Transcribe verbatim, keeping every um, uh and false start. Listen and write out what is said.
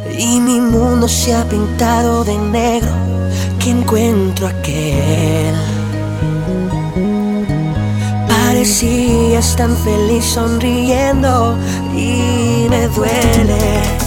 y mi mundo se ha pintado de negro, que encuentro aquel. Parecías tan feliz sonriendo y me duele.